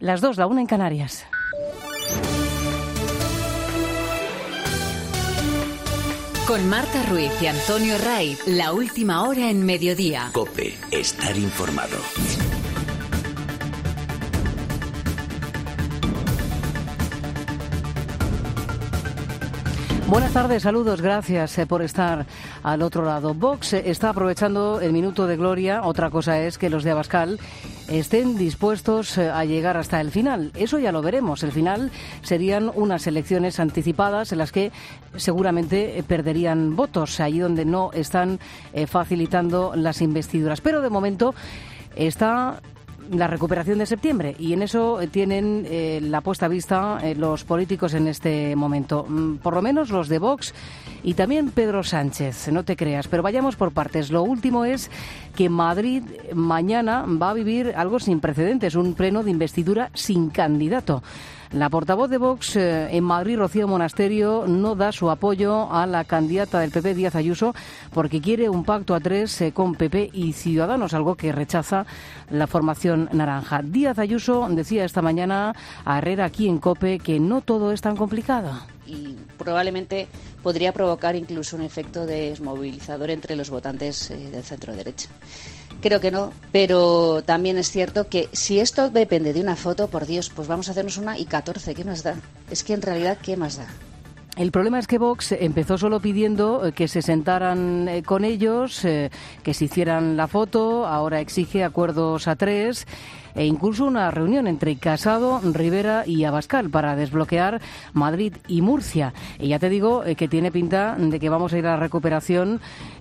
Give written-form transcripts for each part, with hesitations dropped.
Las 2, la 1 en Canarias. Con Marta Ruiz y Antonio Raiz, la última hora en Mediodía. COPE, estar informado. Buenas tardes, saludos, gracias por estar al otro lado. Vox está aprovechando el minuto de gloria. Otra cosa es que los de Abascal estén dispuestos a llegar hasta el final. Eso ya lo veremos. El final serían unas elecciones anticipadas en las que seguramente perderían votos, allí donde no están facilitando las investiduras. Pero de momento está la recuperación de septiembre y en eso tienen la puesta a vista los políticos en este momento, por lo menos los de Vox y también Pedro Sánchez, no te creas, pero vayamos por partes. Lo último es que Madrid mañana va a vivir algo sin precedentes, un pleno de investidura sin candidato. La portavoz de Vox en Madrid, Rocío Monasterio, no da su apoyo a la candidata del PP, Díaz Ayuso, porque quiere un pacto a tres con PP y Ciudadanos, algo que rechaza la formación naranja. Díaz Ayuso decía esta mañana a Herrera aquí en COPE que no todo es tan complicado. Y probablemente podría provocar incluso un efecto desmovilizador entre los votantes del centro-derecha. Creo que no, pero también es cierto que si esto depende de una foto, por Dios, pues vamos a hacernos una y 14, ¿qué más da? Es que en realidad, ¿qué más da? El problema es que Vox empezó solo pidiendo que se sentaran con ellos, que se hicieran la foto, ahora exige acuerdos a tres e incluso una reunión entre Casado, Rivera y Abascal para desbloquear Madrid y Murcia. Y ya te digo que tiene pinta de que vamos a ir a la recuperación.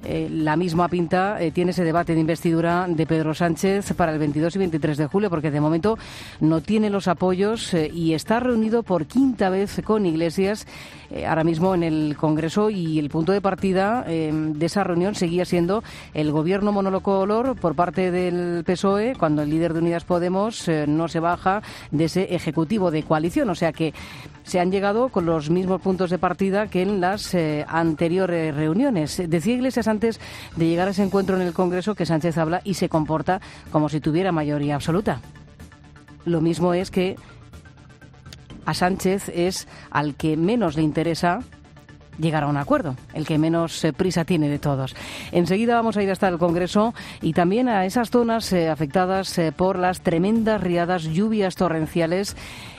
La misma pinta tiene ese debate de investidura de Pedro Sánchez para el 22 y 23 de julio, porque de momento no tiene los apoyos y está reunido por quinta vez con Iglesias ahora mismo en el Congreso, y el punto de partida de esa reunión seguía siendo el gobierno monocolor por parte del PSOE, cuando el líder de Unidas Podemos no se baja de ese ejecutivo de coalición. O sea que se han llegado con los mismos puntos de partida que en las anteriores reuniones. Decía Iglesias antes de llegar a ese encuentro en el Congreso que Sánchez habla y se comporta como si tuviera mayoría absoluta. Lo mismo es que a Sánchez es al que menos le interesa llegar a un acuerdo, el que menos prisa tiene de todos. Enseguida vamos a ir hasta el Congreso y también a esas zonas afectadas por las tremendas riadas, lluvias torrenciales.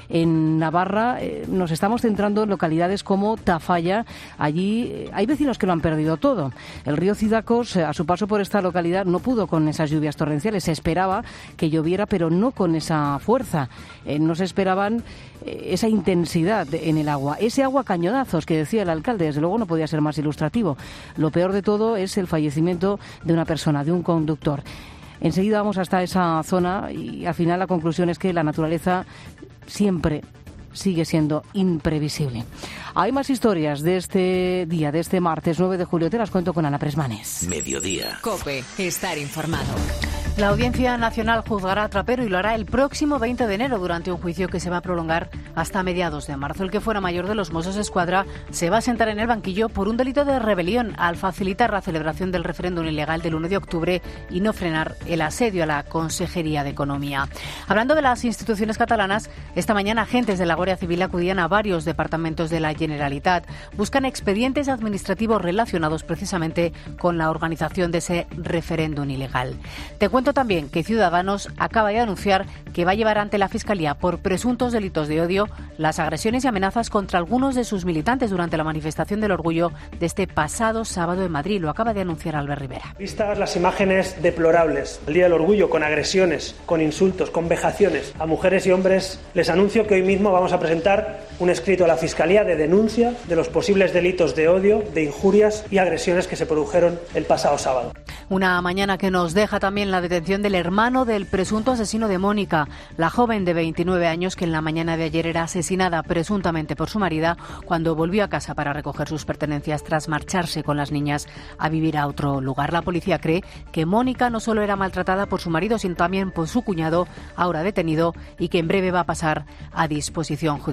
En Navarra nos estamos centrando en localidades como Tafalla. Allí hay vecinos que lo han perdido todo. El río Cidacos, a su paso por esta localidad, no pudo con esas lluvias torrenciales. Se esperaba que lloviera, pero no con esa fuerza. No se esperaban esa intensidad en el agua. Ese agua a cañonazos que decía el alcalde, desde luego no podía ser más ilustrativo. Lo peor de todo es el fallecimiento de una persona, de un conductor. Enseguida vamos hasta esa zona y al final la conclusión es que la naturaleza siempre sigue siendo imprevisible. Hay más historias de este día, de este martes 9 de julio. Te las cuento con Ana Presmanes. Mediodía. COPE, estar informado. La Audiencia Nacional juzgará a Trapero y lo hará el próximo 20 de enero durante un juicio que se va a prolongar hasta mediados de marzo. El que fuera mayor de los Mossos d'Esquadra se va a sentar en el banquillo por un delito de rebelión al facilitar la celebración del referéndum ilegal del 1 de octubre y no frenar el asedio a la Consejería de Economía. Hablando de las instituciones catalanas, esta mañana agentes de la Guardia Civil acudían a varios departamentos de la Generalitat. Buscan expedientes administrativos relacionados precisamente con la organización de ese referéndum ilegal. Te cuento también que Ciudadanos acaba de anunciar que va a llevar ante la Fiscalía por presuntos delitos de odio las agresiones y amenazas contra algunos de sus militantes durante la manifestación del orgullo de este pasado sábado en Madrid. Lo acaba de anunciar Albert Rivera. Vistas las imágenes deplorables del Día del Orgullo, con agresiones, con insultos, con vejaciones a mujeres y hombres, les anuncio que hoy mismo vamos a presentar un escrito a la Fiscalía de denuncia de los posibles delitos de odio, de injurias y agresiones que se produjeron el pasado sábado. Una mañana que nos deja también la detención del hermano del presunto asesino de Mónica, la joven de 29 años que en la mañana de ayer era asesinada presuntamente por su marido cuando volvió a casa para recoger sus pertenencias tras marcharse con las niñas a vivir a otro lugar. La policía cree que Mónica no solo era maltratada por su marido, sino también por su cuñado, ahora detenido, y que en breve va a pasar a disposición judicial.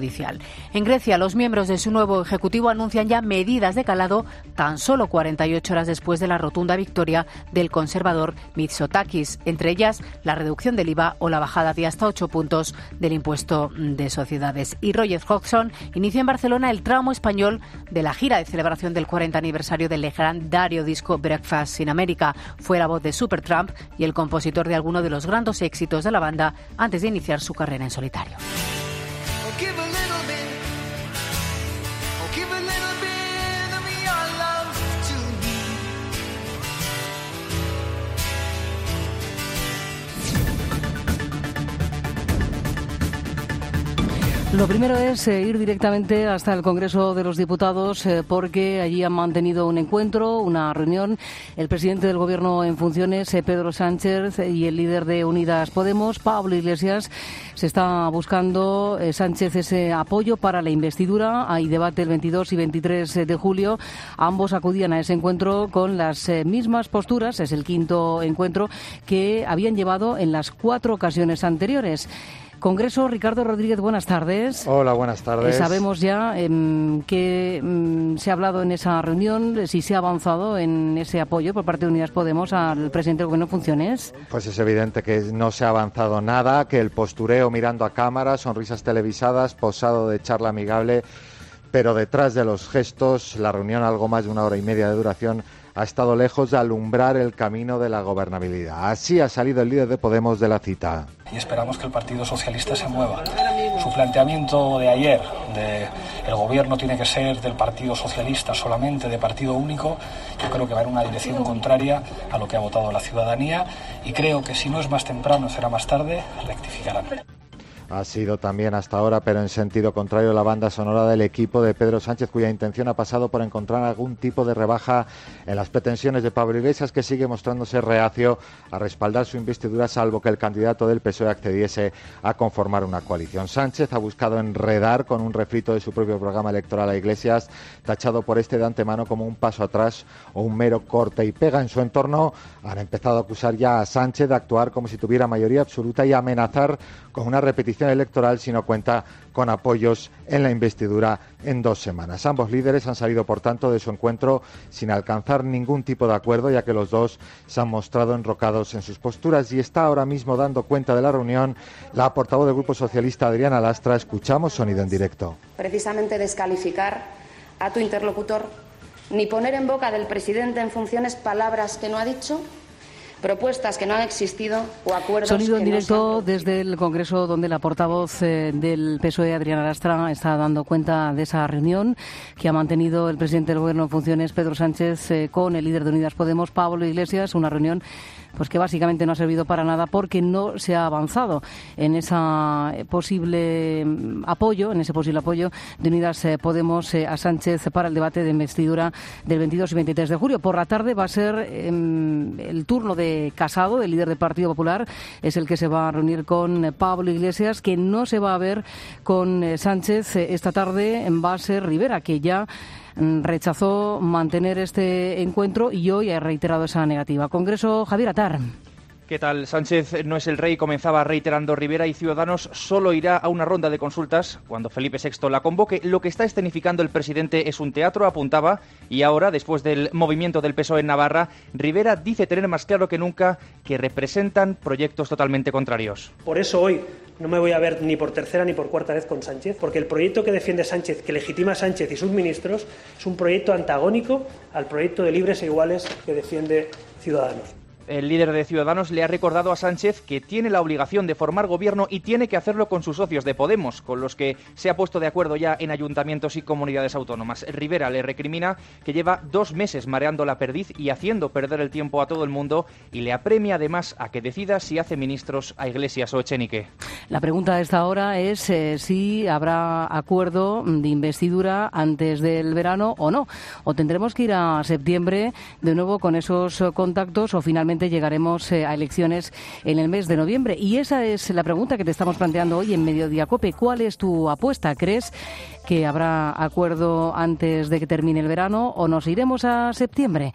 En Grecia, los miembros de su nuevo ejecutivo anuncian ya medidas de calado tan solo 48 horas después de la rotunda victoria del conservador Mitsotakis, entre ellas la reducción del IVA o la bajada de hasta 8 puntos del impuesto de sociedades. Y Roger Hodgson inicia en Barcelona el tramo español de la gira de celebración del 40 aniversario del legendario disco Breakfast in America. Fue la voz de Supertramp y el compositor de algunos de los grandes éxitos de la banda antes de iniciar su carrera en solitario. Lo primero es ir directamente hasta el Congreso de los Diputados porque allí han mantenido un encuentro, una reunión, el presidente del Gobierno en funciones, Pedro Sánchez, y el líder de Unidas Podemos, Pablo Iglesias. Se está buscando, Sánchez, ese apoyo para la investidura. Hay debate el 22 y 23 de julio. Ambos acudían a ese encuentro con las mismas posturas. Es el quinto encuentro que habían llevado en las 4 ocasiones anteriores. Congreso, Ricardo Rodríguez, buenas tardes. Hola, buenas tardes. Sabemos ya que se ha hablado en esa reunión, si se ha avanzado en ese apoyo por parte de Unidas Podemos al presidente del Gobierno en funciones. Pues es evidente que no se ha avanzado nada, que el postureo mirando a cámara, sonrisas televisadas, posado de charla amigable, pero detrás de los gestos, la reunión, algo más de 1 hora y media de duración, ha estado lejos de alumbrar el camino de la gobernabilidad. Así ha salido el líder de Podemos de la cita. Y esperamos que el Partido Socialista se mueva. Su planteamiento de ayer, de el gobierno tiene que ser del Partido Socialista solamente, de partido único, yo creo que va en una dirección contraria a lo que ha votado la ciudadanía y creo que si no es más temprano, será más tarde, rectificarán. Ha sido también hasta ahora, pero en sentido contrario, la banda sonora del equipo de Pedro Sánchez, cuya intención ha pasado por encontrar algún tipo de rebaja en las pretensiones de Pablo Iglesias, que sigue mostrándose reacio a respaldar su investidura, salvo que el candidato del PSOE accediese a conformar una coalición. Sánchez ha buscado enredar con un refrito de su propio programa electoral a Iglesias, tachado por este de antemano como un paso atrás o un mero corte y pega. En su entorno han empezado a acusar ya a Sánchez de actuar como si tuviera mayoría absoluta y amenazar con una repetición electoral si no cuenta con apoyos en la investidura en 2 semanas. Ambos líderes han salido, por tanto, de su encuentro sin alcanzar ningún tipo de acuerdo, ya que los dos se han mostrado enrocados en sus posturas, y está ahora mismo dando cuenta de la reunión la portavoz del Grupo Socialista, Adriana Lastra. Escuchamos sonido en directo. Precisamente descalificar a tu interlocutor, ni poner en boca del presidente en funciones palabras que no ha dicho, propuestas que no han existido o acuerdos Sonido en que directo no se desde el Congreso, donde la portavoz del PSOE, Adriana Lastra, está dando cuenta de esa reunión que ha mantenido el presidente del Gobierno en funciones, Pedro Sánchez, con el líder de Unidas Podemos, Pablo Iglesias. Una reunión pues que básicamente no ha servido para nada porque no se ha avanzado en ese posible apoyo de Unidas Podemos a Sánchez para el debate de investidura del 22 y 23 de julio. Por la tarde va a ser el turno de Casado, el líder del Partido Popular, es el que se va a reunir con Pablo Iglesias. Que no se va a ver con Sánchez esta tarde va a ser Rivera, que ya rechazó mantener este encuentro y hoy ha reiterado esa negativa. Congreso, Javier Atar. ¿Qué tal? Sánchez no es el rey, comenzaba reiterando Rivera, y Ciudadanos solo irá a una ronda de consultas cuando Felipe VI la convoque. Lo que está escenificando el presidente es un teatro, apuntaba, y ahora, después del movimiento del PSOE en Navarra, Rivera dice tener más claro que nunca que representan proyectos totalmente contrarios. Por eso hoy no me voy a ver ni por tercera ni por cuarta vez con Sánchez, porque el proyecto que defiende Sánchez, que legitima a Sánchez y sus ministros, es un proyecto antagónico al proyecto de libres e iguales que defiende Ciudadanos. El líder de Ciudadanos le ha recordado a Sánchez que tiene la obligación de formar gobierno y tiene que hacerlo con sus socios de Podemos, con los que se ha puesto de acuerdo ya en ayuntamientos y comunidades autónomas. Rivera le recrimina que lleva 2 meses mareando la perdiz y haciendo perder el tiempo a todo el mundo, y le apremia además a que decida si hace ministros a Iglesias o Echenique. La pregunta a esta hora es si habrá acuerdo de investidura antes del verano o no, o tendremos que ir a septiembre de nuevo con esos contactos, o finalmente llegaremos a elecciones en el mes de noviembre. Y esa es la pregunta que te estamos planteando hoy en Mediodía COPE. ¿Cuál es tu apuesta? ¿Crees que habrá acuerdo antes de que termine el verano o nos iremos a septiembre?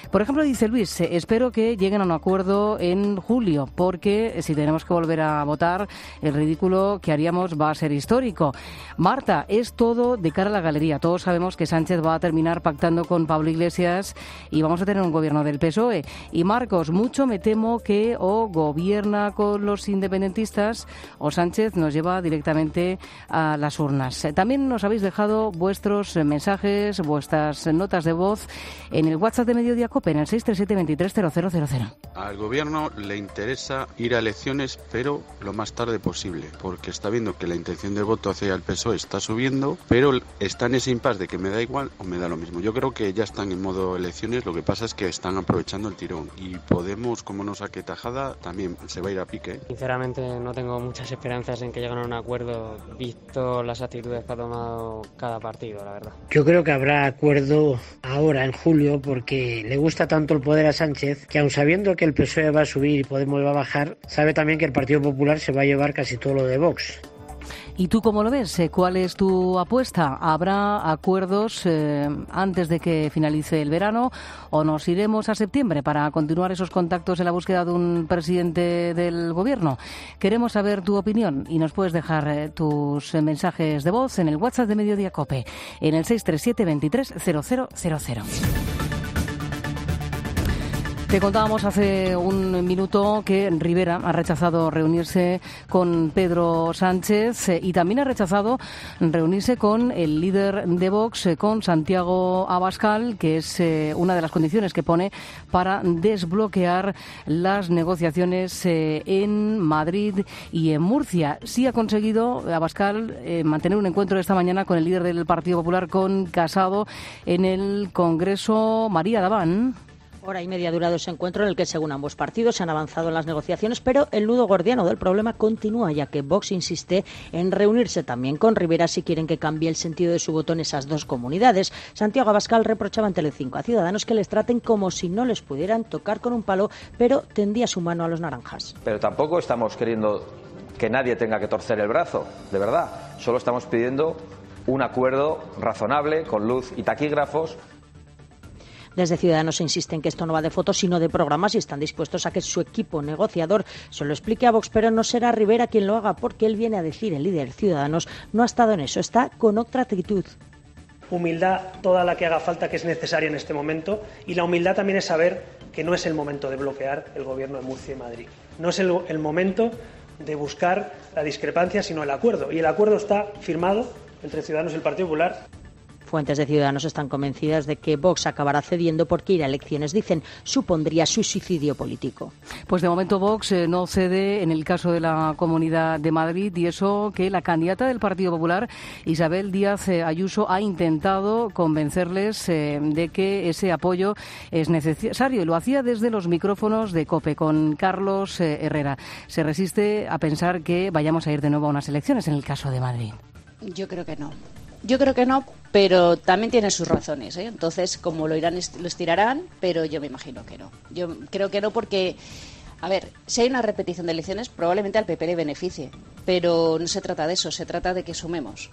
Por ejemplo, dice Luis, espero que lleguen a un acuerdo en julio, porque si tenemos que volver a votar, el ridículo que haríamos va a ser histórico. Marta, es todo de cara a la galería. Todos sabemos que Sánchez va a terminar pactando con Pablo Iglesias y vamos a tener un gobierno del PSOE. Y Marcos, mucho me temo que o gobierna con los independentistas o Sánchez nos lleva directamente a las urnas. También nos habéis dejado vuestros mensajes, vuestras notas de voz en el WhatsApp de Mediodía COPE, en el 637-230000. Al gobierno le interesa ir a elecciones, pero lo más tarde posible, porque está viendo que la intención de voto hacia el PSOE está subiendo, pero está en ese impasse de que me da igual o me da lo mismo. Yo creo que ya están en modo elecciones, lo que pasa es que están aprovechando el tirón. Y Podemos, como no saque tajada, también se va a ir a pique. Sinceramente no tengo muchas esperanzas en que lleguen a un acuerdo, visto las actitudes que ha tomado cada partido, la verdad. Yo creo que habrá acuerdo ahora, en julio, porque le gusta tanto el poder a Sánchez, que aun sabiendo que el PSOE va a subir y Podemos va a bajar, sabe también que el Partido Popular se va a llevar casi todo lo de Vox. ¿Y tú cómo lo ves? ¿Cuál es tu apuesta? ¿Habrá acuerdos antes de que finalice el verano o nos iremos a septiembre para continuar esos contactos en la búsqueda de un presidente del gobierno? Queremos saber tu opinión y nos puedes dejar tus mensajes de voz en el WhatsApp de Mediodía COPE, en el 637-230000. Te contábamos hace un minuto que Rivera ha rechazado reunirse con Pedro Sánchez y también ha rechazado reunirse con el líder de Vox, con Santiago Abascal, que es una de las condiciones que pone para desbloquear las negociaciones en Madrid y en Murcia. Sí ha conseguido Abascal mantener un encuentro esta mañana con el líder del Partido Popular, con Casado, en el Congreso. María Daván. Hora y media ha durado ese encuentro en el que, según ambos partidos, se han avanzado en las negociaciones, pero el nudo gordiano del problema continúa, ya que Vox insiste en reunirse también con Rivera si quieren que cambie el sentido de su voto en esas dos comunidades. Santiago Abascal reprochaba en Telecinco a Ciudadanos que les traten como si no les pudieran tocar con un palo, pero tendía su mano a los naranjas. Pero tampoco estamos queriendo que nadie tenga que torcer el brazo, de verdad. Solo estamos pidiendo un acuerdo razonable, con luz y taquígrafos. Desde Ciudadanos insisten que esto no va de fotos sino de programas y están dispuestos a que su equipo negociador se lo explique a Vox, pero no será Rivera quien lo haga, porque él viene a decir, el líder Ciudadanos no ha estado en eso, está con otra actitud. Humildad toda la que haga falta, que es necesaria en este momento, y la humildad también es saber que no es el momento de bloquear el gobierno de Murcia y Madrid. No es el momento de buscar la discrepancia, sino el acuerdo, y el acuerdo está firmado entre Ciudadanos y el Partido Popular. Fuentes de Ciudadanos están convencidas de que Vox acabará cediendo porque ir a elecciones, dicen, supondría su suicidio político. Pues de momento Vox no cede en el caso de la Comunidad de Madrid, y eso que la candidata del Partido Popular, Isabel Díaz Ayuso, ha intentado convencerles de que ese apoyo es necesario, y lo hacía desde los micrófonos de COPE con Carlos Herrera. Se resiste a pensar que vayamos a ir de nuevo a unas elecciones en el caso de Madrid. Yo creo que no, pero también tiene sus razones, ¿eh? Entonces, como lo estirarán, pero yo me imagino que no. Yo creo que no porque, a ver, si hay una repetición de elecciones, probablemente al PP le beneficie, pero no se trata de eso, se trata de que sumemos.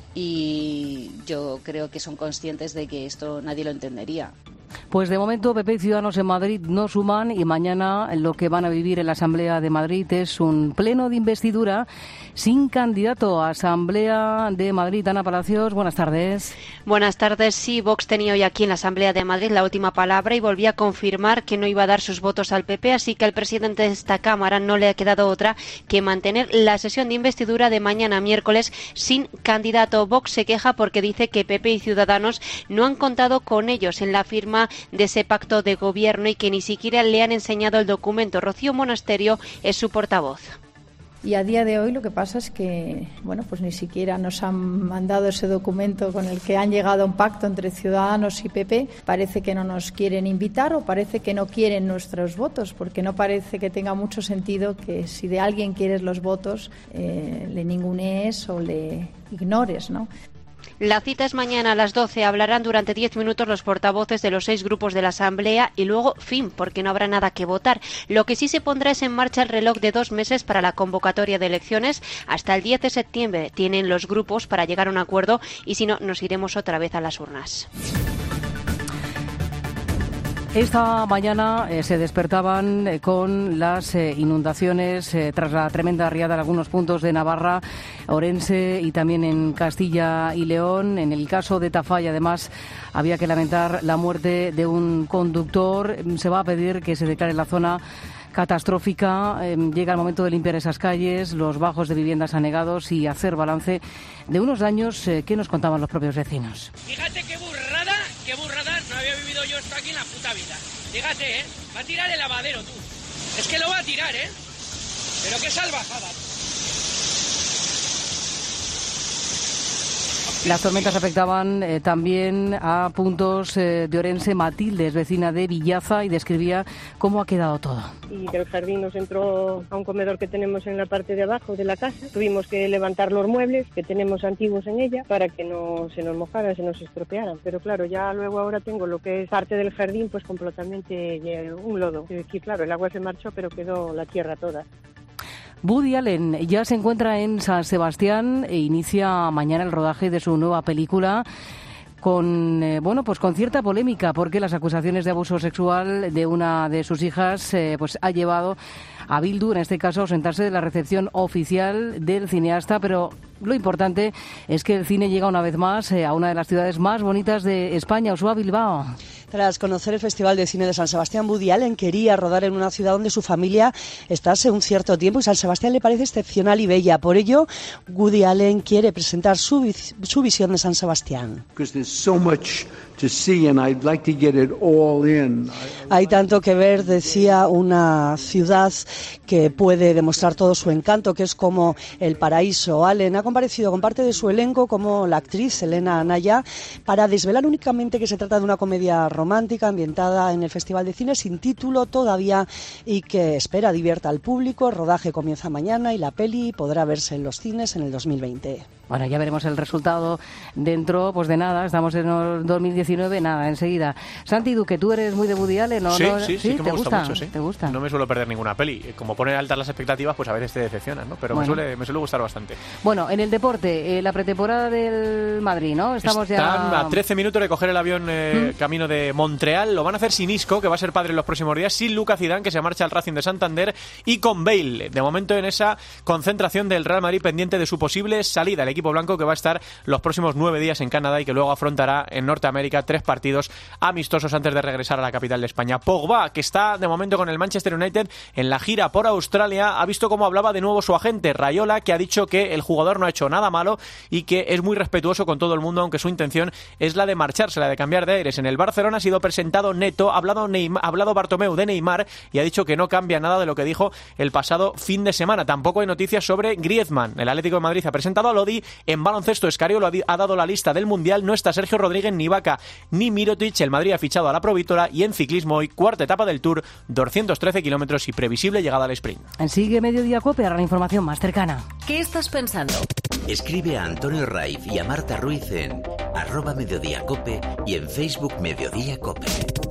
Y yo creo que son conscientes de que esto nadie lo entendería. Pues de momento PP y Ciudadanos en Madrid no suman, y mañana lo que van a vivir en la Asamblea de Madrid es un pleno de investidura sin candidato. Asamblea de Madrid, Ana Palacios, buenas tardes. Buenas tardes. Sí, Vox tenía hoy aquí en la Asamblea de Madrid la última palabra y volvía a confirmar que no iba a dar sus votos al PP, así que al presidente de esta Cámara no le ha quedado otra que mantener la sesión de investidura de mañana miércoles sin candidato. Vox se queja porque dice que PP y Ciudadanos no han contado con ellos en la firma de ese pacto de gobierno y que ni siquiera le han enseñado el documento. Rocío Monasterio es su portavoz. Y a día de hoy lo que pasa es que, bueno, pues ni siquiera nos han mandado ese documento con el que han llegado a un pacto entre Ciudadanos y PP. Parece que no nos quieren invitar o parece que no quieren nuestros votos, porque no parece que tenga mucho sentido que si de alguien quieres los votos, le ningunees o le ignores, ¿no? La cita es mañana a las 12. Hablarán durante 10 minutos los portavoces de los 6 grupos de la Asamblea y luego fin, porque no habrá nada que votar. Lo que sí se pondrá es en marcha el reloj de 2 meses para la convocatoria de elecciones. Hasta el 10 de septiembre tienen los grupos para llegar a un acuerdo y si no, nos iremos otra vez a las urnas. Esta mañana se despertaban con las inundaciones tras la tremenda riada en algunos puntos de Navarra, Orense y también en Castilla y León. En el caso de Tafalla, además, había que lamentar la muerte de un conductor. Se va a pedir que se declare la zona catastrófica. Llega el momento de limpiar esas calles, los bajos de viviendas anegados y hacer balance de unos daños que nos contaban los propios vecinos. Fíjate qué burrada, no había vivido yo esto aquí en la puta vida. Fíjate, va a tirar el lavadero, tú. Es que lo va a tirar, pero qué salvajada. Las tormentas afectaban también a puntos de Orense. Matilde es vecina de Villaza y describía cómo ha quedado todo. Y del jardín nos entró a un comedor que tenemos en la parte de abajo de la casa. Tuvimos que levantar los muebles que tenemos antiguos en ella para que no se nos mojaran, se nos estropearan. Pero claro, ya luego ahora tengo lo que es parte del jardín pues completamente un lodo. Y claro, el agua se marchó pero quedó la tierra toda. Woody Allen ya se encuentra en San Sebastián e inicia mañana el rodaje de su nueva película con cierta polémica, porque las acusaciones de abuso sexual de una de sus hijas pues ha llevado a Bildu, en este caso, a ausentarse de la recepción oficial del cineasta. Pero lo importante es que el cine llega una vez más a una de las ciudades más bonitas de España, Uxue, Bilbao. Tras conocer el Festival de Cine de San Sebastián, Woody Allen quería rodar en una ciudad donde su familia está hace un cierto tiempo y San Sebastián le parece excepcional y bella. Por ello, Woody Allen quiere presentar su visión de San Sebastián. Hay tanto que ver, decía, una ciudad que puede demostrar todo su encanto, que es como el paraíso. Allen ha comparecido con parte de su elenco, como la actriz Elena Anaya, para desvelar únicamente que se trata de una comedia romántica ambientada en el Festival de Cine sin título todavía y que espera divierta al público. El rodaje comienza mañana y la peli podrá verse en los cines en el 2020. Bueno, ya veremos el resultado dentro, pues de nada, estamos en el 2019, nada, enseguida. Santi Duque, tú eres muy de Woody Allen, ¿no? Sí, que me gusta mucho, sí. ¿Te gusta? No me suelo perder ninguna peli. Como pone altas las expectativas, pues a veces te decepcionan, ¿no? Pero bueno, me suele gustar bastante. Bueno, en el deporte, la pretemporada del Madrid, ¿no? Están ya a 13 minutos de coger el avión camino de Montreal. Lo van a hacer sin Isco, que va a ser padre en los próximos días, sin Lucas Zidane, que se marcha al Racing de Santander, y con Bale, de momento en esa concentración del Real Madrid pendiente de su posible salida. El equipo blanco que va a estar los próximos 9 días en Canadá y que luego afrontará en Norteamérica 3 partidos amistosos antes de regresar a la capital de España. Pogba, que está de momento con el Manchester United en la gira por Australia, ha visto cómo hablaba de nuevo su agente Raiola, que ha dicho que el jugador no ha hecho nada malo y que es muy respetuoso con todo el mundo, aunque su intención es la de marcharse, la de cambiar de aires. En el Barcelona ha sido presentado Neto, ha hablado Bartomeu de Neymar y ha dicho que no cambia nada de lo que dijo el pasado fin de semana. Tampoco hay noticias sobre Griezmann. El Atlético de Madrid ha presentado a Lodi. En baloncesto, Escariolo ha dado la lista del Mundial. No está Sergio Rodríguez, ni Vaca, ni Mirotic. El Madrid ha fichado a la Provítola. Y en ciclismo hoy, cuarta etapa del Tour, 213 kilómetros y previsible llegada al sprint. Sigue Mediodía Cope, ahora la información más cercana. ¿Qué estás pensando? Escribe a Antonio Raiz y a Marta Ruiz en @mediodíacope y en Facebook Mediodía Cope.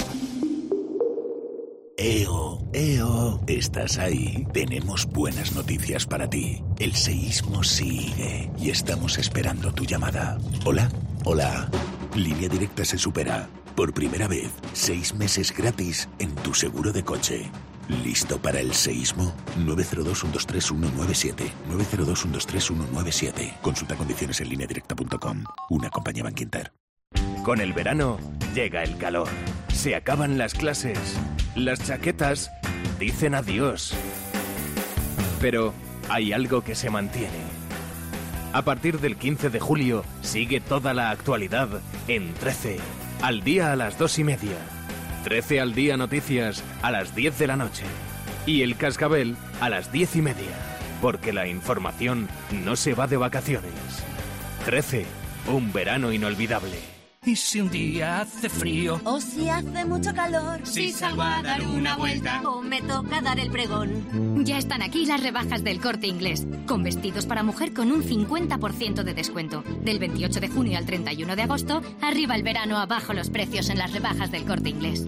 Eo, ¿estás ahí? Tenemos buenas noticias para ti. El seísmo sigue y estamos esperando tu llamada. ¿Hola? Línea Directa se supera. Por primera vez, 6 meses gratis en tu seguro de coche. ¿Listo para el seísmo? 902-123-197. 902-123-197. Consulta condiciones en lineadirecta.com. Una compañía Bankinter. Con el verano llega el calor. Se acaban las clases. Las chaquetas dicen adiós. Pero hay algo que se mantiene. A partir del 15 de julio sigue toda la actualidad en 13. Al día a las 2:30. 13 al día noticias a las 10 de la noche. Y el Cascabel a las 10:30. Porque la información no se va de vacaciones. 13. Un verano inolvidable. ¿Y si un día hace frío? ¿O si hace mucho calor? Si salgo a dar una vuelta. ¿O me toca dar el pregón? Ya están aquí las rebajas del Corte Inglés, con vestidos para mujer con un 50% de descuento. Del 28 de junio al 31 de agosto, arriba el verano, abajo los precios en las rebajas del Corte Inglés.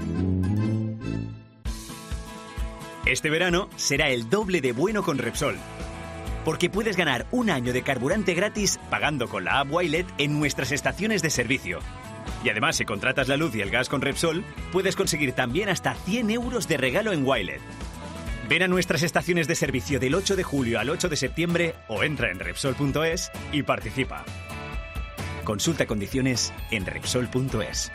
Este verano será el doble de bueno con Repsol. Porque puedes ganar un año de carburante gratis pagando con la app Wilet en nuestras estaciones de servicio. Y además, si contratas la luz y el gas con Repsol, puedes conseguir también hasta 100 euros de regalo en Wilet. Ven a nuestras estaciones de servicio del 8 de julio al 8 de septiembre o entra en Repsol.es y participa. Consulta condiciones en Repsol.es.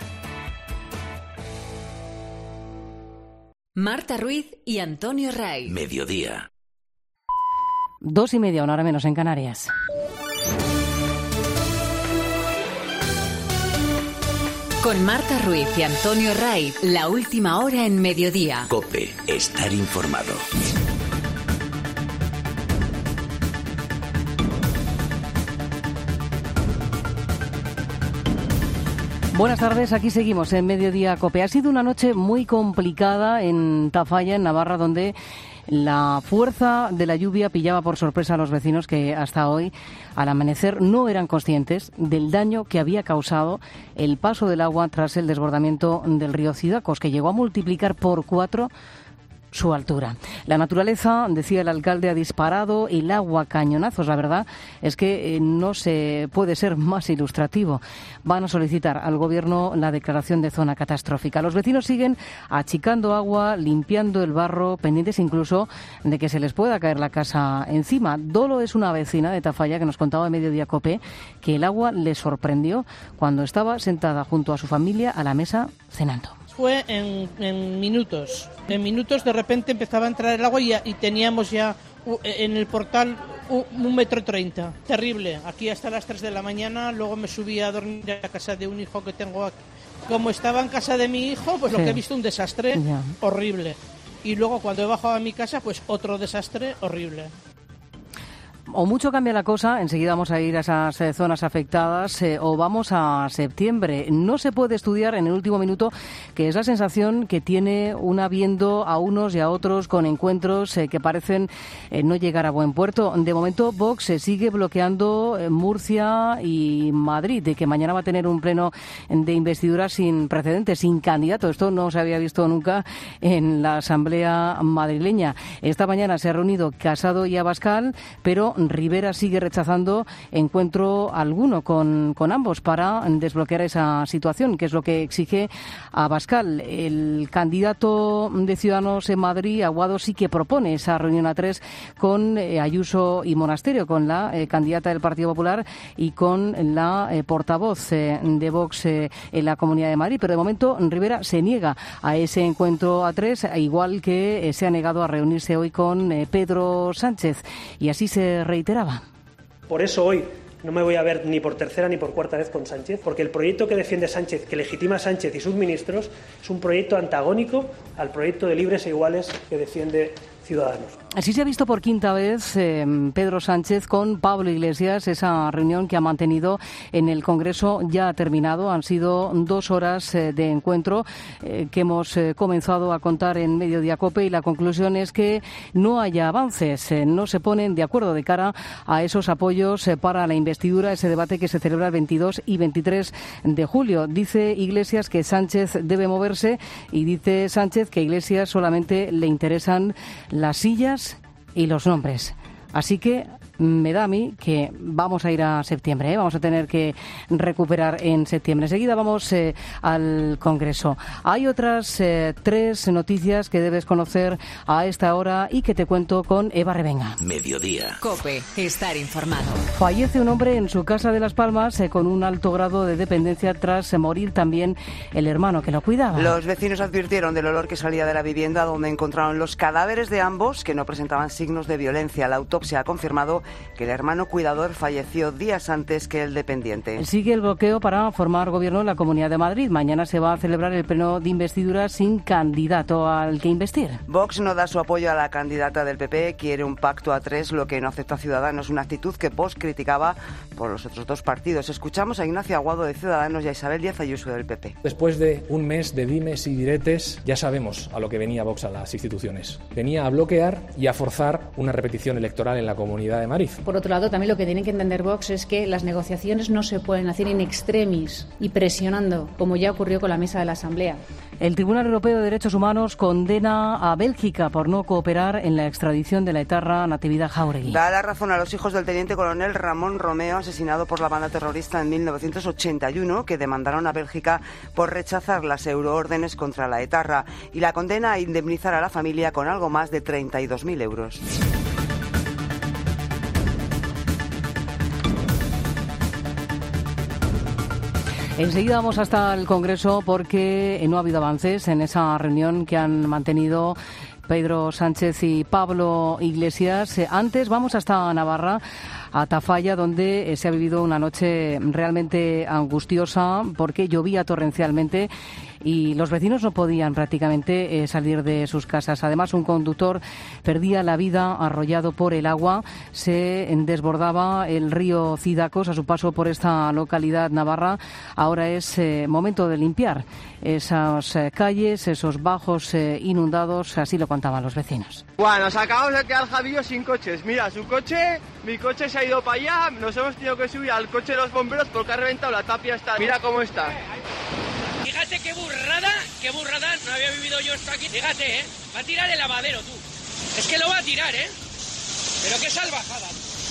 Marta Ruiz y Antonio Ray. Mediodía. 2:30, una hora menos en Canarias. Con Marta Ruiz y Antonio Ray, la última hora en Mediodía. COPE, estar informado. Buenas tardes, aquí seguimos en Mediodía COPE. Ha sido una noche muy complicada en Tafalla, en Navarra, donde la fuerza de la lluvia pillaba por sorpresa a los vecinos que hasta hoy, al amanecer, no eran conscientes del daño que había causado el paso del agua tras el desbordamiento del río Cidacos, que llegó a multiplicar por 4 su altura. La naturaleza, decía el alcalde, ha disparado el agua a cañonazos. La verdad es que no se puede ser más ilustrativo. Van a solicitar al Gobierno la declaración de zona catastrófica. Los vecinos siguen achicando agua, limpiando el barro, pendientes incluso de que se les pueda caer la casa encima. Dolo es una vecina de Tafalla que nos contaba en Mediodía COPE que el agua le sorprendió cuando estaba sentada junto a su familia a la mesa cenando. Fue en minutos. En minutos de repente empezaba a entrar el agua y teníamos ya en el portal 1,30 m. Terrible. Aquí hasta las 3 de la mañana. Luego me subí a dormir a casa de un hijo que tengo aquí. Como estaba en casa de mi hijo, pues sí, lo que he visto un desastre horrible. Y luego cuando he bajado a mi casa, pues otro desastre horrible. O mucho cambia la cosa, enseguida vamos a ir a esas zonas afectadas, o vamos a septiembre. No se puede estudiar en el último minuto, que es la sensación que tiene una viendo a unos y a otros con encuentros que parecen no llegar a buen puerto. De momento, Vox sigue bloqueando Murcia y Madrid, de que mañana va a tener un pleno de investidura sin precedentes, sin candidato. Esto no se había visto nunca en la Asamblea madrileña. Esta mañana se ha reunido Casado y Abascal, pero Rivera sigue rechazando encuentro alguno con ambos para desbloquear esa situación, que es lo que exige Abascal. El candidato de Ciudadanos en Madrid, Aguado, sí que propone esa reunión a 3 con Ayuso y Monasterio, con la candidata del Partido Popular y con la portavoz de Vox en la Comunidad de Madrid. Pero de momento Rivera se niega a ese encuentro a 3, igual que se ha negado a reunirse hoy con Pedro Sánchez. Y así se reiteraba. Por eso hoy no me voy a ver ni por tercera ni por cuarta vez con Sánchez, porque el proyecto que defiende Sánchez, que legitima Sánchez y sus ministros, es un proyecto antagónico al proyecto de libres e iguales que defiende Ciudadanos. Así se ha visto por quinta vez Pedro Sánchez con Pablo Iglesias. Esa reunión que ha mantenido en el Congreso ya ha terminado. Han sido 2 horas de encuentro que hemos comenzado a contar en Mediodía COPE, y la conclusión es que no haya avances, no se ponen de acuerdo de cara a esos apoyos para la investidura, ese debate que se celebra el 22 y 23 de julio. Dice Iglesias que Sánchez debe moverse, y dice Sánchez que a Iglesias solamente le interesan las sillas y los nombres. Así que me da a mí que vamos a ir a septiembre, vamos a tener que recuperar en septiembre. Enseguida vamos al Congreso. Hay otras 3 noticias que debes conocer a esta hora y que te cuento con Eva Revenga. Mediodía. COPE, estar informado. Fallece un hombre en su casa de Las Palmas con un alto grado de dependencia tras morir también el hermano que lo cuidaba. Los vecinos advirtieron del olor que salía de la vivienda donde encontraron los cadáveres de ambos, que no presentaban signos de violencia. La autopsia ha confirmado que el hermano cuidador falleció días antes que el dependiente. Sigue el bloqueo para formar gobierno en la Comunidad de Madrid. Mañana se va a celebrar el pleno de investidura sin candidato al que investir. Vox no da su apoyo a la candidata del PP, quiere un pacto a 3, lo que no acepta Ciudadanos, una actitud que Vox criticaba por los otros 2 partidos. Escuchamos a Ignacio Aguado de Ciudadanos y a Isabel Díaz Ayuso del PP. Después de un mes de dimes y diretes, ya sabemos a lo que venía Vox a las instituciones. Venía a bloquear y a forzar una repetición electoral en la Comunidad de Madrid. Tamariz. Por otro lado, también lo que tienen que entender Vox es que las negociaciones no se pueden hacer in extremis y presionando, como ya ocurrió con la mesa de la Asamblea. El Tribunal Europeo de Derechos Humanos condena a Bélgica por no cooperar en la extradición de la etarra Natividad Jáuregui. Da la razón a los hijos del teniente coronel Ramón Romeo, asesinado por la banda terrorista en 1981, que demandaron a Bélgica por rechazar las euroórdenes contra la etarra, y la condena a indemnizar a la familia con algo más de 32.000 euros. Enseguida vamos hasta el Congreso porque no ha habido avances en esa reunión que han mantenido Pedro Sánchez y Pablo Iglesias. Antes vamos hasta Navarra, a Tafalla, donde se ha vivido una noche realmente angustiosa porque llovía torrencialmente y los vecinos no podían prácticamente salir de sus casas. Además, un conductor perdía la vida arrollado por el agua. Se desbordaba el río Cidacos a su paso por esta localidad navarra. Ahora es momento de limpiar esas calles, esos bajos inundados. Así lo contaban los vecinos. Bueno, nos acabamos de quedar Javillo sin coches. Mira, su coche, mi coche se ha ido para allá. Nos hemos tenido que subir al coche de los bomberos porque ha reventado la tapia. Mira cómo está. Fíjate qué burrada, no había vivido yo esto aquí. Fíjate, va a tirar el lavadero, tú. Es que lo va a tirar, pero qué salvajada.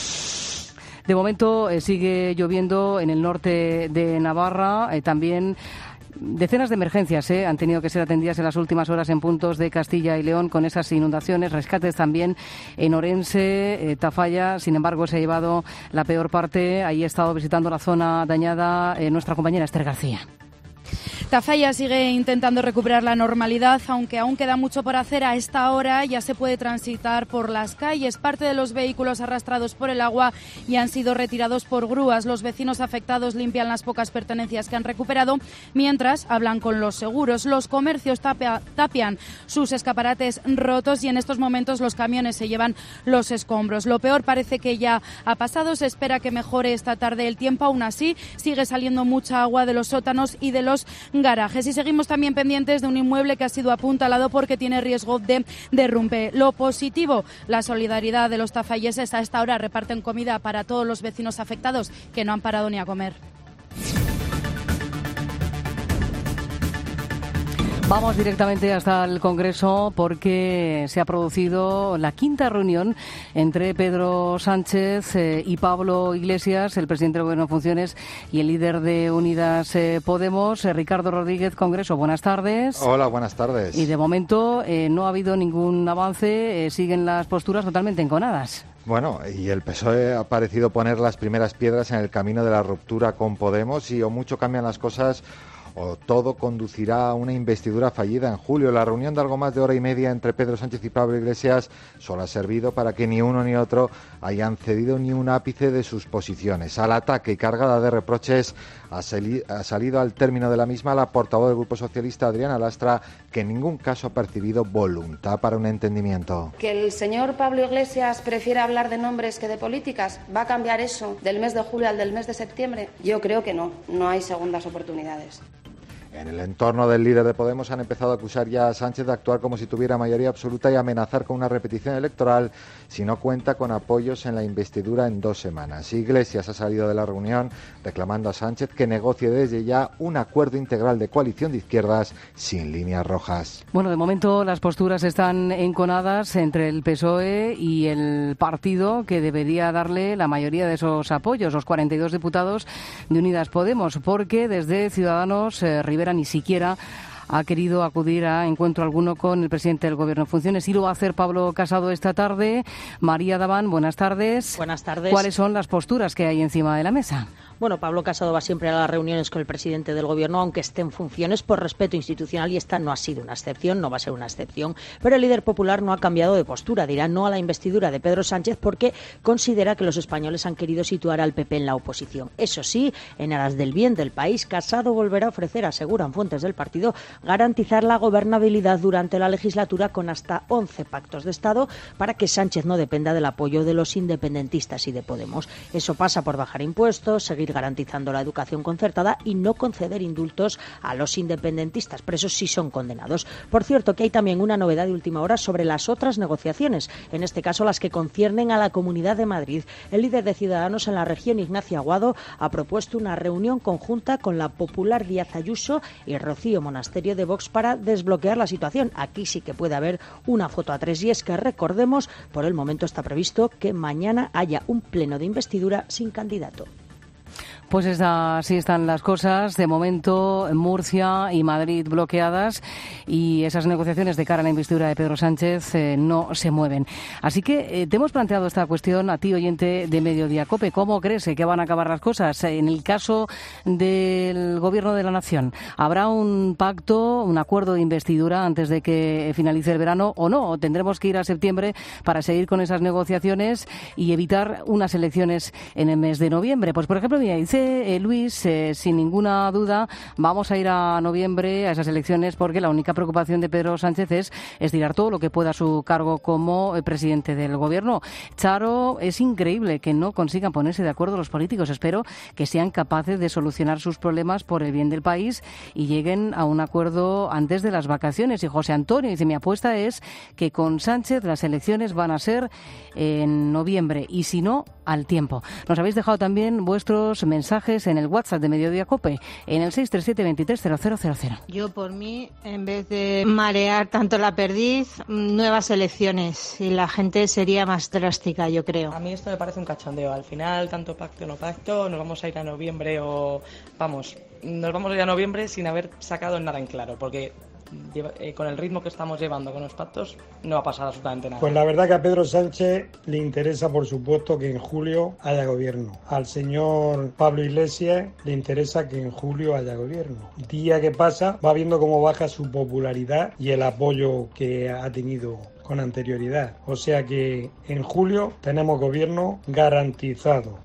De momento sigue lloviendo en el norte de Navarra, también. Decenas de emergencias han tenido que ser atendidas en las últimas horas en puntos de Castilla y León con esas inundaciones, rescates también en Orense, Tafalla. Sin embargo, se ha llevado la peor parte. Ahí ha estado visitando la zona dañada nuestra compañera Esther García. Tafalla sigue intentando recuperar la normalidad, aunque aún queda mucho por hacer. A esta hora ya se puede transitar por las calles. Parte de los vehículos arrastrados por el agua ya han sido retirados por grúas. Los vecinos afectados limpian las pocas pertenencias que han recuperado, mientras hablan con los seguros. Los comercios tapian sus escaparates rotos y en estos momentos los camiones se llevan los escombros. Lo peor parece que ya ha pasado. Se espera que mejore esta tarde el tiempo. Aún así, sigue saliendo mucha agua de los sótanos y de los garajes. Y seguimos también pendientes de un inmueble que ha sido apuntalado porque tiene riesgo de derrumbe. Lo positivo, la solidaridad de los tafalleses. A esta hora reparten comida para todos los vecinos afectados que no han parado ni a comer. Vamos directamente hasta el Congreso porque se ha producido la quinta reunión entre Pedro Sánchez y Pablo Iglesias, el presidente del Gobierno en funciones y el líder de Unidas Podemos. Ricardo Rodríguez, Congreso, buenas tardes. Hola, buenas tardes. Y de momento no ha habido ningún avance, siguen las posturas totalmente enconadas. Bueno, y el PSOE ha parecido poner las primeras piedras en el camino de la ruptura con Podemos y o mucho cambian las cosas o todo conducirá a una investidura fallida en julio. La reunión de algo más de hora y media entre Pedro Sánchez y Pablo Iglesias solo ha servido para que ni uno ni otro hayan cedido ni un ápice de sus posiciones. Al ataque y cargada de reproches ha salido al término de la misma la portavoz del Grupo Socialista, Adriana Lastra, que en ningún caso ha percibido voluntad para un entendimiento. Que el señor Pablo Iglesias prefiere hablar de nombres que de políticas, ¿va a cambiar eso del mes de julio al del mes de septiembre? Yo creo que no hay segundas oportunidades. En el entorno del líder de Podemos han empezado a acusar ya a Sánchez de actuar como si tuviera mayoría absoluta y amenazar con una repetición electoral si no cuenta con apoyos en la investidura en 2 semanas. Iglesias ha salido de la reunión reclamando a Sánchez que negocie desde ya un acuerdo integral de coalición de izquierdas sin líneas rojas. Bueno, de momento las posturas están enconadas entre el PSOE y el partido que debería darle la mayoría de esos apoyos, los 42 diputados de Unidas Podemos, porque desde Ciudadanos Rivera ni siquiera ha querido acudir a encuentro alguno con el presidente del Gobierno en funciones. Y lo va a hacer Pablo Casado esta tarde. María Daván, buenas tardes. Buenas tardes. ¿Cuáles son las posturas que hay encima de la mesa? Bueno, Pablo Casado va siempre a las reuniones con el presidente del Gobierno, aunque esté en funciones por respeto institucional, y esta no ha sido una excepción, no va a ser una excepción. Pero el líder popular no ha cambiado de postura, dirá no a la investidura de Pedro Sánchez porque considera que los españoles han querido situar al PP en la oposición. Eso sí, en aras del bien del país, Casado volverá a ofrecer, aseguran fuentes del partido, garantizar la gobernabilidad durante la legislatura con hasta 11 pactos de Estado para que Sánchez no dependa del apoyo de los independentistas y de Podemos. Eso pasa por bajar impuestos, seguir seguir garantizando la educación concertada y no conceder indultos a los independentistas, presos si son condenados. Por cierto, que hay también una novedad de última hora sobre las otras negociaciones, en este caso las que conciernen a la Comunidad de Madrid. El líder de Ciudadanos en la región, Ignacio Aguado, ha propuesto una reunión conjunta con la popular Díaz Ayuso y Rocío Monasterio de Vox para desbloquear la situación. Aquí sí que puede haber una foto a tres, y es que, recordemos, por el momento está previsto que mañana haya un pleno de investidura sin candidato. Pues así están las cosas. De momento, Murcia y Madrid bloqueadas, y esas negociaciones de cara a la investidura de Pedro Sánchez no se mueven. Así que te hemos planteado esta cuestión a ti, oyente de Mediodía COPE. ¿Cómo crees que van a acabar las cosas? En el caso del Gobierno de la Nación, ¿habrá un pacto, un acuerdo de investidura antes de que finalice el verano o no? ¿O tendremos que ir a septiembre para seguir con esas negociaciones y evitar unas elecciones en el mes de noviembre? Pues, por ejemplo, mira, dice Luis, sin ninguna duda vamos a ir a noviembre a esas elecciones, porque la única preocupación de Pedro Sánchez es estirar todo lo que pueda a su cargo como presidente del Gobierno. Charo, es increíble que no consigan ponerse de acuerdo los políticos. Espero que sean capaces de solucionar sus problemas por el bien del país y lleguen a un acuerdo antes de las vacaciones. Y José Antonio dice, mi apuesta es que con Sánchez las elecciones van a ser en noviembre, y si no, al tiempo. Nos habéis dejado también vuestros mensajes en el WhatsApp de Mediodía COPE, en el 637-230000. Yo, por mí, en vez de marear tanto la perdiz, nuevas elecciones, y la gente sería más drástica, yo creo. A mí esto me parece un cachondeo. Al final, tanto pacto o no pacto, nos vamos a ir a noviembre nos vamos a ir a noviembre sin haber sacado nada en claro, porque con el ritmo que estamos llevando con los pactos no va a pasar absolutamente nada. Pues la verdad que a Pedro Sánchez le interesa, por supuesto, que en julio haya gobierno. Al señor Pablo Iglesias le interesa que en julio haya gobierno. Día que pasa va viendo cómo baja su popularidad y el apoyo que ha tenido con anterioridad. O sea que en julio tenemos gobierno garantizado.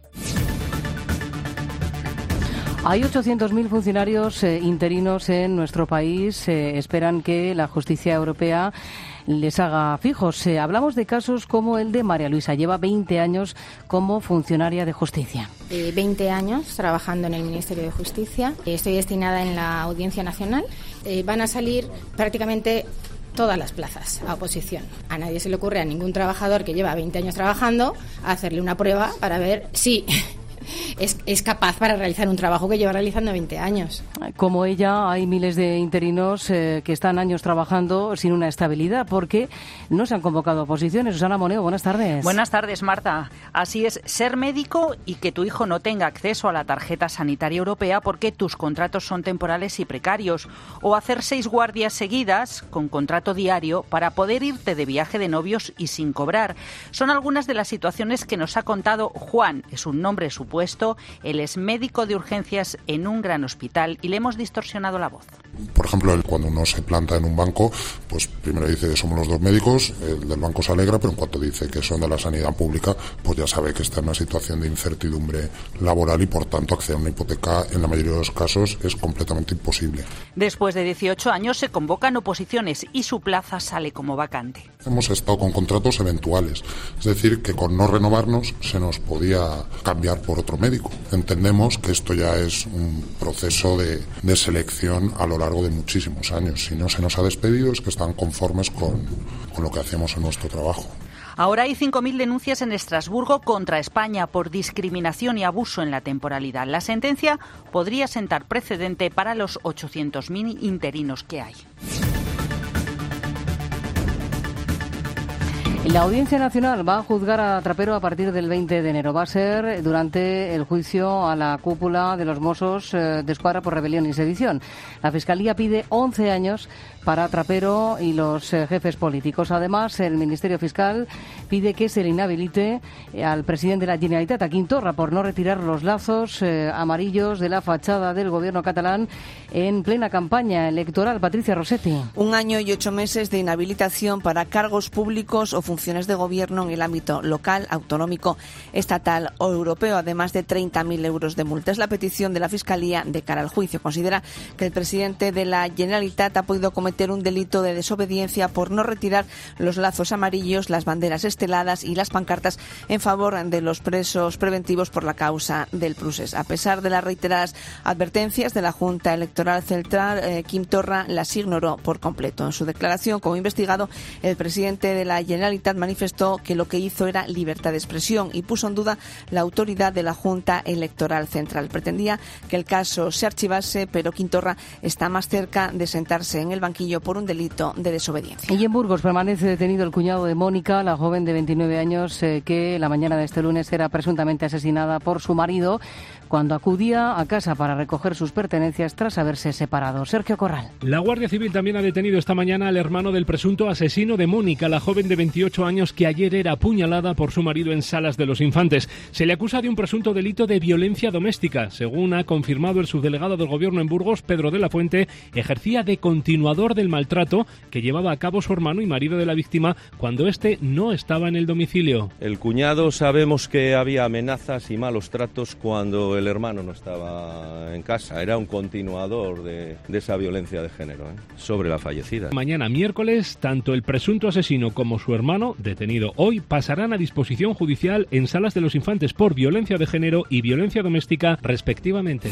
Hay 800.000 funcionarios interinos en nuestro país. Esperan que la justicia europea les haga fijos. Hablamos de casos como el de María Luisa. Lleva 20 años como funcionaria de justicia. 20 años trabajando en el Ministerio de Justicia. Estoy destinada en la Audiencia Nacional. Van a salir prácticamente todas las plazas a oposición. A nadie se le ocurre, a ningún trabajador que lleva 20 años trabajando, a hacerle una prueba para ver si es capaz para realizar un trabajo que lleva realizando 20 años. Como ella, hay miles de interinos que están años trabajando sin una estabilidad porque no se han convocado oposiciones. Susana Moneo, buenas tardes. Buenas tardes, Marta. Así es, ser médico y que tu hijo no tenga acceso a la tarjeta sanitaria europea porque tus contratos son temporales y precarios, o hacer 6 guardias seguidas con contrato diario para poder irte de viaje de novios y sin cobrar. Son algunas de las situaciones que nos ha contado Juan. Es un nombre supuesto. Él es médico de urgencias en un gran hospital y le hemos distorsionado la voz. Por ejemplo, cuando uno se planta en un banco, pues primero dice que somos los dos médicos, el del banco se alegra, pero en cuanto dice que son de la sanidad pública, pues ya sabe que está en una situación de incertidumbre laboral y por tanto acceder a una hipoteca en la mayoría de los casos es completamente imposible. Después de 18 años se convocan oposiciones y su plaza sale como vacante. Hemos estado con contratos eventuales, es decir, que con no renovarnos se nos podía cambiar por otro médico. Entendemos que esto ya es un proceso de selección a lo largo de muchísimos años. Si no se nos ha despedido es que están conformes con lo que hacemos en nuestro trabajo. Ahora hay 5.000 denuncias en Estrasburgo contra España por discriminación y abuso en la temporalidad. La sentencia podría sentar precedente para los 800.000 interinos que hay. La Audiencia Nacional va a juzgar a Trapero a partir del 20 de enero. Va a ser durante el juicio a la cúpula de los Mossos de Escuadra por rebelión y sedición. La Fiscalía pide 11 años para Trapero y los jefes políticos. Además, el Ministerio Fiscal pide que se le inhabilite al presidente de la Generalitat, a Quim Torra, por no retirar los lazos amarillos de la fachada del gobierno catalán en plena campaña electoral. Patricia Rossetti. 1 año y 8 meses de inhabilitación para cargos públicos o funcionarios funciones de gobierno en el ámbito local, autonómico, estatal o europeo, además de 30.000 euros de multa. Es la petición de la Fiscalía de cara al juicio. Considera que el presidente de la Generalitat ha podido cometer un delito de desobediencia por no retirar los lazos amarillos, las banderas esteladas y las pancartas en favor de los presos preventivos por la causa del Prusés. A pesar de las reiteradas advertencias de la Junta Electoral Central, Quim Torra las ignoró por completo. En su declaración como investigado, el presidente de la Generalitat manifestó que lo que hizo era libertad de expresión y puso en duda la autoridad de la Junta Electoral Central. Pretendía que el caso se archivase, pero Quim Torra está más cerca de sentarse en el banquillo por un delito de desobediencia. Y en Burgos permanece detenido el cuñado de Mónica, la joven de 29 años que la mañana de este lunes era presuntamente asesinada por su marido cuando acudía a casa para recoger sus pertenencias tras haberse separado. Sergio Corral. La Guardia Civil también ha detenido esta mañana al hermano del presunto asesino de Mónica, la joven de 28 años que ayer era apuñalada por su marido en Salas de los Infantes. Se le acusa de un presunto delito de violencia doméstica. Según ha confirmado el subdelegado del Gobierno en Burgos, Pedro de la Fuente, ejercía de continuador del maltrato que llevaba a cabo su hermano y marido de la víctima cuando éste no estaba en el domicilio. El cuñado sabemos que había amenazas y malos tratos cuando el hermano no estaba en casa. Era un continuador de esa violencia de género sobre la fallecida. Mañana miércoles, tanto el presunto asesino como su hermano, detenido hoy, pasarán a disposición judicial en Salas de los Infantes por violencia de género y violencia doméstica, respectivamente.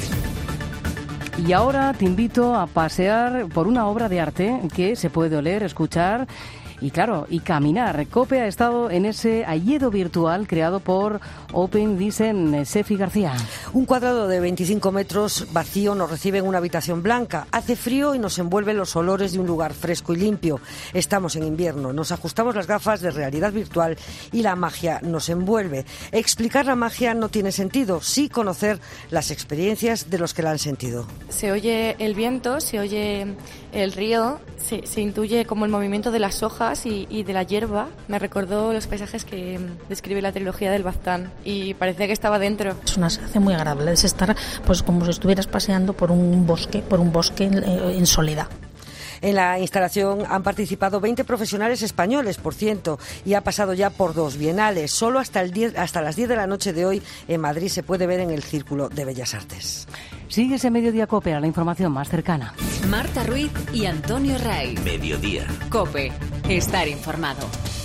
Y ahora te invito a pasear por una obra de arte que se puede oler, escuchar y claro, y caminar. COPE ha estado en ese Alledo virtual creado por Open Design. Sefi García. Un cuadrado de 25 metros vacío nos recibe en una habitación blanca. Hace frío y nos envuelven los olores de un lugar fresco y limpio. Estamos en invierno, nos ajustamos las gafas de realidad virtual y la magia nos envuelve. Explicar la magia no tiene sentido, sí conocer las experiencias de los que la han sentido. Se oye el viento, se oye el río, se intuye como el movimiento de las hojas y de la hierba. Me recordó los paisajes que describe la trilogía del Baztán y parecía que estaba dentro. Es una sensación muy agradable, es estar pues como si estuvieras paseando por un bosque en soledad. En la instalación han participado 20 profesionales españoles, por ciento, y ha pasado ya por 2 bienales. Solo hasta las 10 de la noche de hoy en Madrid se puede ver en el Círculo de Bellas Artes. Sigue ese Mediodía COPE, a la información más cercana. Marta Ruiz y Antonio Ray. Mediodía. COPE. Estar informado.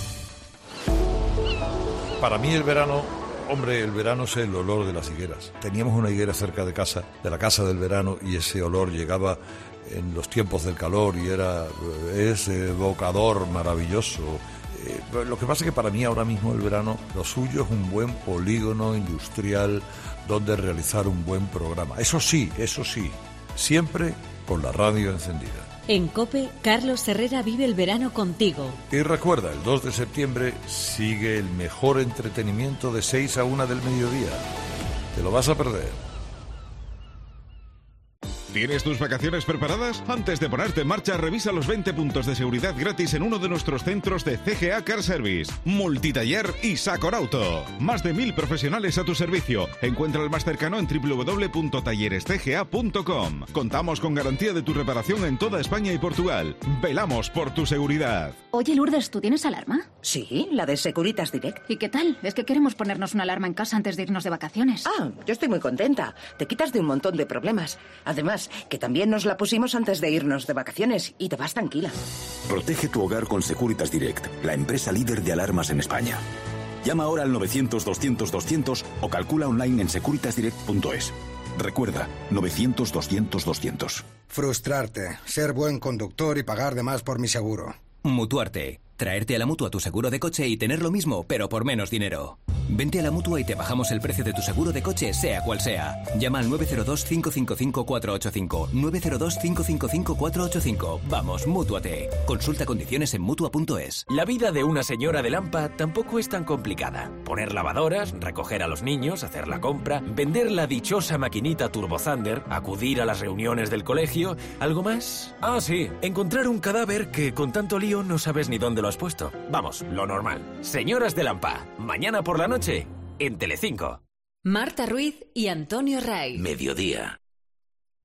Para mí el verano... Hombre, el verano es el olor de las higueras. Teníamos una higuera cerca de casa, de la casa del verano, y ese olor llegaba en los tiempos del calor y es evocador, maravilloso. Lo que pasa es que para mí ahora mismo el verano, lo suyo es un buen polígono industrial donde realizar un buen programa. Eso sí, siempre con la radio encendida. En COPE, Carlos Herrera vive el verano contigo. Y recuerda, el 2 de septiembre sigue el mejor entretenimiento de 6 a 1 del mediodía. Te lo vas a perder. ¿Tienes tus vacaciones preparadas? Antes de ponerte en marcha, revisa los 20 puntos de seguridad gratis en uno de nuestros centros de CGA Car Service, Multitaller y Sacorauto. Más de 1000 profesionales a tu servicio. Encuentra el más cercano en www.tallerescga.com. Contamos con garantía de tu reparación en toda España y Portugal. Velamos por tu seguridad. Oye, Lourdes, ¿tú tienes alarma? Sí, la de Securitas Direct. ¿Y qué tal? Es que queremos ponernos una alarma en casa antes de irnos de vacaciones. Ah, yo estoy muy contenta. Te quitas de un montón de problemas. Además, que también nos la pusimos antes de irnos de vacaciones y te vas tranquila. Protege tu hogar con Securitas Direct, la empresa líder de alarmas en España. Llama ahora al 900-200-200 o calcula online en securitasdirect.es. Recuerda, 900-200-200. Frustrarte, ser buen conductor y pagar de más por mi seguro. Mutuarte. Traerte a la Mutua tu seguro de coche y tener lo mismo, pero por menos dinero. Vente a la Mutua y te bajamos el precio de tu seguro de coche, sea cual sea. Llama al 902-555-485. 902-555-485. Vamos, Mútuate. Consulta condiciones en Mutua.es. La vida de una señora de Lampa tampoco es tan complicada. Poner lavadoras, recoger a los niños, hacer la compra, vender la dichosa maquinita Turbo Thunder, acudir a las reuniones del colegio. ¿Algo más? Ah, sí, encontrar un cadáver que con tanto lío no sabes ni dónde lo has puesto. Vamos, lo normal. Señoras de Lampa, mañana por la noche en Telecinco. Marta Ruiz y Antonio Ray. Mediodía.